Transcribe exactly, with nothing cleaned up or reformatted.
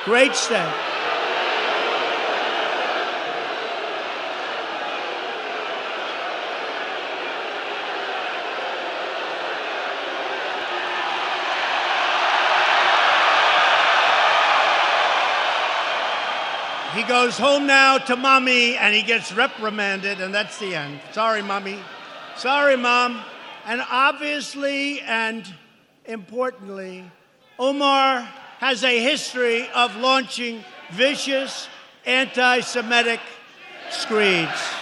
Great state. He goes home now to mommy, and he gets reprimanded, and that's the end. Sorry, mommy. Sorry, mom. And obviously and importantly, Omar has a history of launching vicious anti-Semitic screeds.